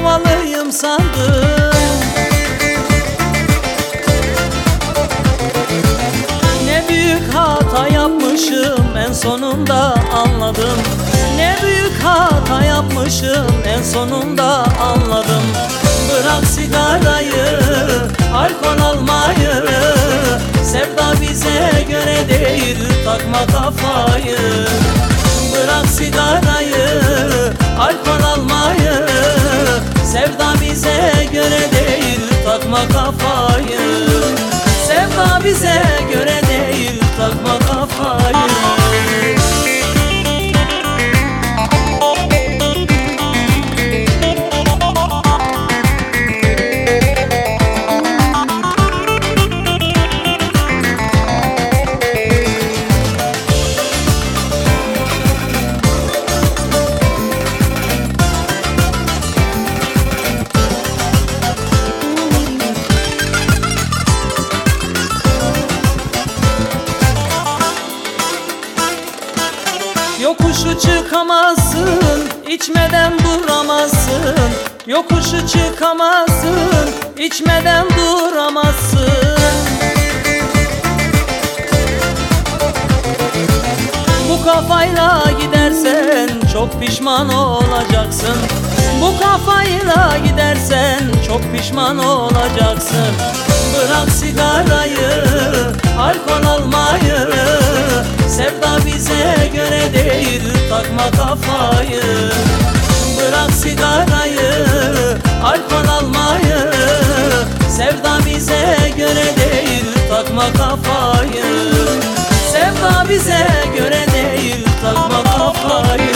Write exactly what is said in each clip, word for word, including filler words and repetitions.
havalıyım sandım. Ne büyük hata yapmışım, en sonunda anladım. Ne büyük hata yapmışım, en sonunda anladım. Bırak sigarayı, alkol almayı, sevda bize göre değil, takma kafayı. Bırak sigarayı, alkol almayı, sevda bize göre değil, takma kafayı. Sevda bize göre değil, takma kafayı. Yokuşu çıkamazsın, içmeden duramazsın. Yokuşu çıkamazsın, içmeden duramazsın. Bu kafayla gidersen çok pişman olacaksın. Bu kafayla gidersen çok pişman olacaksın. Bırak sigarayı, alkol almayı, sevda bize göre değil, takma kafayı. Bırak sigarayı, alkol almayı, sevda bize göre değil, takma kafayı. Sevda bize göre değil, takma kafayı.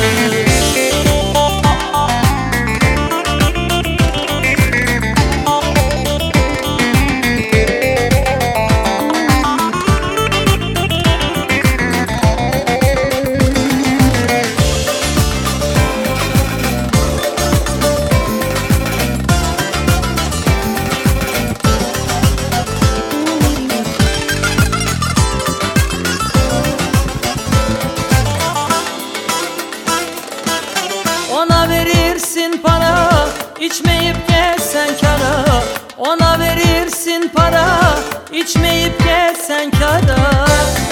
Ona verirsin para, içmeyip gelsen kara. Ona verirsin para, içmeyip gelsen kara.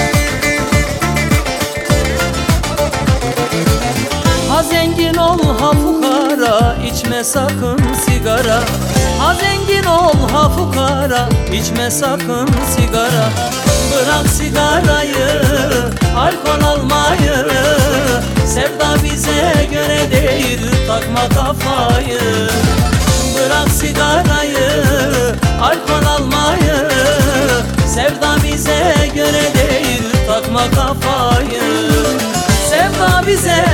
Ha zengin ol ha fukara, içme sakın sigara. Ha zengin ol ha fukara, içme sakın sigara. Bırak sigarayı, alkol almayı, sevda bize göre değil, takma kafayı. Bırak sigarayı, alkol almayı, sevda bize göre değil, takma kafayı. Sevda bize